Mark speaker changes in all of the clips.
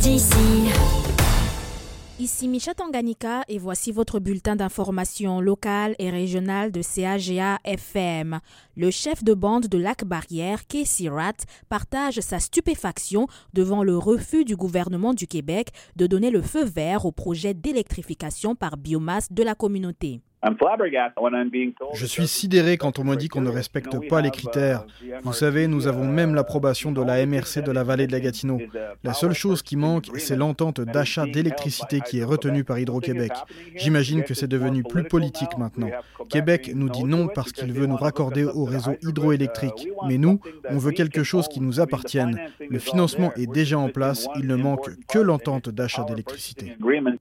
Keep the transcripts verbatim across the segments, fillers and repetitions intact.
Speaker 1: d'ici.
Speaker 2: Ici Micha Tanganyika et voici votre bulletin d'information locale et régionale de C A G A F M. Le chef de bande de Lac-Barrière, Casey Ratt, partage sa stupéfaction devant le refus du gouvernement du Québec de donner le feu vert au projet d'électrification par biomasse de la communauté.
Speaker 3: Je suis sidéré quand on me dit qu'on ne respecte pas les critères. Vous savez, nous avons même l'approbation de la M R C de la vallée de la Gatineau. La seule chose qui manque, c'est l'entente d'achat d'électricité qui est retenue par Hydro-Québec. J'imagine que c'est devenu plus politique maintenant. Québec nous dit non parce qu'il veut nous raccorder au réseau hydroélectrique. Mais nous, on veut quelque chose qui nous appartienne. Le financement est déjà en place, il ne manque que l'entente d'achat d'électricité.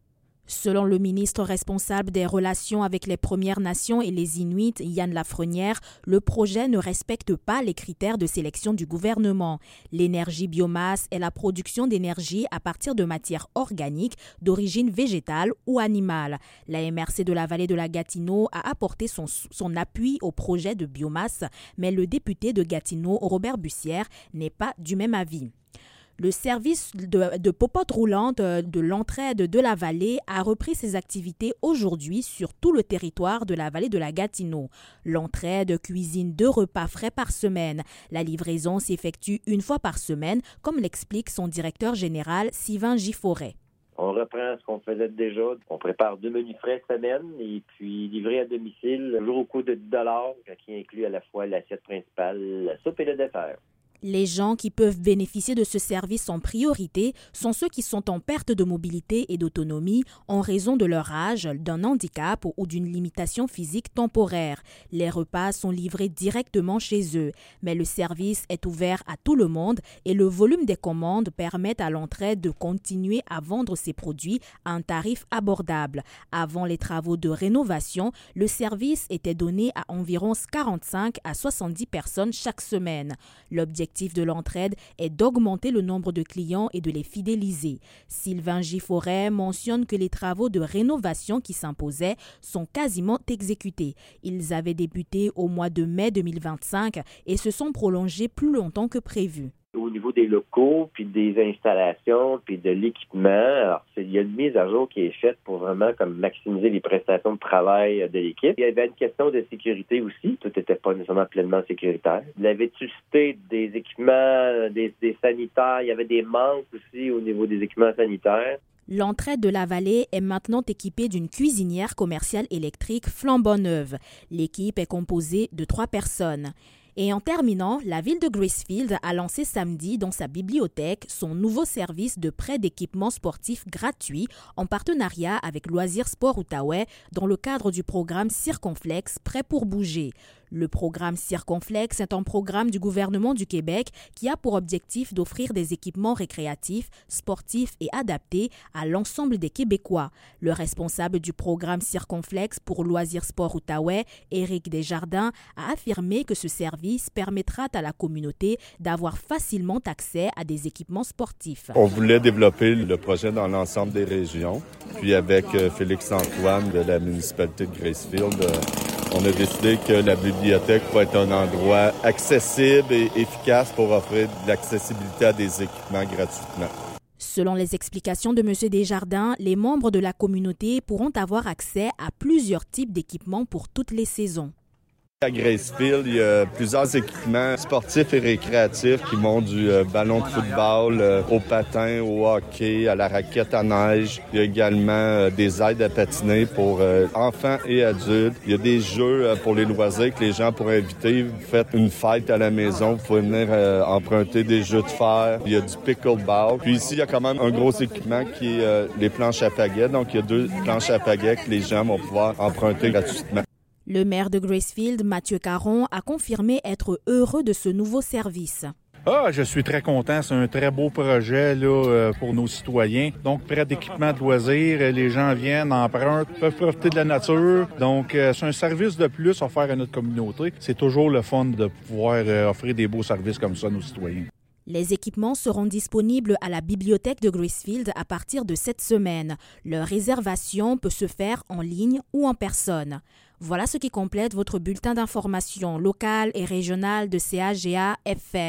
Speaker 2: Selon le ministre responsable des relations avec les Premières Nations et les Inuits, Yann Lafrenière, le projet ne respecte pas les critères de sélection du gouvernement. L'énergie biomasse est la production d'énergie à partir de matières organiques d'origine végétale ou animale. La M R C de la vallée de la Gatineau a apporté son, son appui au projet de biomasse, mais le député de Gatineau, Robert Bussière, n'est pas du même avis. Le service de, de popote roulante de l'entraide de la vallée a repris ses activités aujourd'hui sur tout le territoire de la vallée de la Gatineau. L'entraide cuisine deux repas frais par semaine. La livraison s'effectue une fois par semaine, comme l'explique son directeur général, Sylvain Gifforet.
Speaker 4: On reprend ce qu'on faisait déjà. On prépare deux menus frais semaine et puis livré à domicile, toujours au coût de dix dollars, qui inclut à la fois l'assiette principale, la soupe et le dessert.
Speaker 2: Les gens qui peuvent bénéficier de ce service en priorité sont ceux qui sont en perte de mobilité et d'autonomie en raison de leur âge, d'un handicap ou d'une limitation physique temporaire. Les repas sont livrés directement chez eux, mais le service est ouvert à tout le monde et le volume des commandes permet à l'entraide de continuer à vendre ses produits à un tarif abordable. Avant les travaux de rénovation, le service était donné à environ quarante-cinq à soixante-dix personnes chaque semaine. L'objectif L'objectif de l'entraide est d'augmenter le nombre de clients et de les fidéliser. Sylvain Gifforet mentionne que les travaux de rénovation qui s'imposaient sont quasiment exécutés. Ils avaient débuté au mois de mai deux mille vingt-cinq et se sont prolongés plus longtemps que prévu.
Speaker 4: Au niveau des locaux, puis des installations, puis de l'équipement, alors il y a une mise à jour qui est faite pour vraiment comme maximiser les prestations de travail de l'équipe. Il y avait une question de sécurité aussi. Tout n'était pas nécessairement pleinement sécuritaire. La vétusté des équipements, des, des sanitaires, il y avait des manques aussi au niveau des équipements sanitaires.
Speaker 2: L'entraide de la vallée est maintenant équipée d'une cuisinière commerciale électrique flambant neuve. L'équipe est composée de trois personnes. Et en terminant, la ville de Gracefield a lancé samedi dans sa bibliothèque son nouveau service de prêt d'équipements sportifs gratuits en partenariat avec Loisirs Sport Outaouais dans le cadre du programme Circonflexe Prêt pour bouger. Le programme Circonflexe est un programme du gouvernement du Québec qui a pour objectif d'offrir des équipements récréatifs, sportifs et adaptés à l'ensemble des Québécois. Le responsable du programme Circonflexe pour Loisirs Sport Outaouais, Éric Desjardins, a affirmé que ce service permettra à la communauté d'avoir facilement accès à des équipements sportifs.
Speaker 5: On voulait développer le projet dans l'ensemble des régions. Puis avec Félix-Antoine de la municipalité de Gracefield, on a décidé que la bibliothèque va être un endroit accessible et efficace pour offrir de l'accessibilité à des équipements gratuitement.
Speaker 2: Selon les explications de M. Desjardins, les membres de la communauté pourront avoir accès à plusieurs types d'équipements pour toutes les saisons.
Speaker 5: À Gracefield, il y a plusieurs équipements sportifs et récréatifs qui vont du euh, ballon de football euh, au patin, au hockey, à la raquette à neige. Il y a également euh, des aides à patiner pour euh, enfants et adultes. Il y a des jeux euh, pour les loisirs que les gens pourraient inviter. Vous faites une fête à la maison, vous pouvez venir euh, emprunter des jeux de fer. Il y a du pickleball. Puis ici, il y a quand même un gros équipement qui est euh, les planches à pagaie. Donc, il y a deux planches à pagaie que les gens vont pouvoir emprunter gratuitement.
Speaker 2: Le maire de Gracefield, Mathieu Caron, a confirmé être heureux de ce nouveau service.
Speaker 6: Ah, je suis très content. C'est un très beau projet là, pour nos citoyens. Donc, prêt d'équipement de loisirs, les gens viennent, empruntent, peuvent profiter de la nature. Donc, c'est un service de plus offert à notre communauté. C'est toujours le fun de pouvoir offrir des beaux services comme ça à nos citoyens.
Speaker 2: Les équipements seront disponibles à la bibliothèque de Gracefield à partir de cette semaine. Leur réservation peut se faire en ligne ou en personne. Voilà ce qui complète votre bulletin d'information locale et régionale de C A G A F M.